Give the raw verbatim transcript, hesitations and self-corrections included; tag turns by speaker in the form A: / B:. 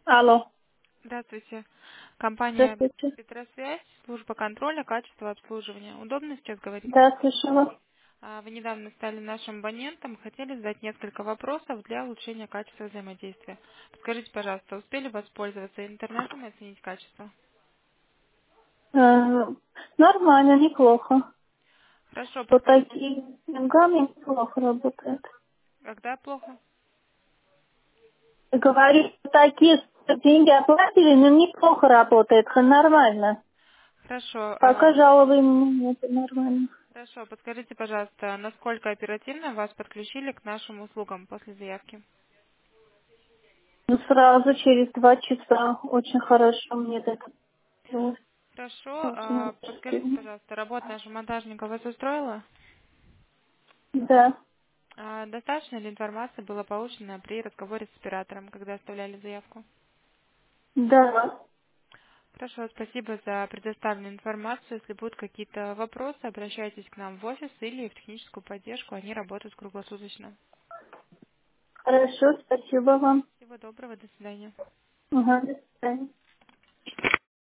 A: Алло,
B: Здравствуйте. Компания
A: здравствуйте.
B: Петросвязь, служба контроля качества обслуживания. Удобно сейчас говорить?
A: Да, слышу вас.
B: А, Вы недавно стали нашим абонентом, хотели задать несколько вопросов для улучшения качества взаимодействия. Скажите, пожалуйста, успели воспользоваться интернетом и оценить качество?
A: Э, Нормально, неплохо.
B: Хорошо,
A: По
B: подскажите,
A: таким деньгам неплохо работает.
B: когда плохо?
A: Говорю, такие деньги оплатили, но неплохо работает, нормально.
B: Хорошо,
A: Пока
B: а,
A: жалобы нет, нормально.
B: хорошо, подскажите, пожалуйста, насколько оперативно вас подключили к нашим услугам после заявки?
A: Ну, сразу через два часа очень хорошо мне это делалось.
B: Хорошо,
A: Очень
B: а, подскажите,
A: оперативно.
B: пожалуйста, работа нашего монтажника вас устроила?
A: Да,
B: А достаточно ли информации было получено при разговоре с оператором, когда оставляли заявку?
A: да.
B: Хорошо, спасибо за предоставленную информацию. Если будут какие-то вопросы, обращайтесь к нам в офис или в техническую поддержку. Они работают круглосуточно.
A: Хорошо, спасибо вам.
B: Всего доброго, до свидания.
A: Ага, до свидания.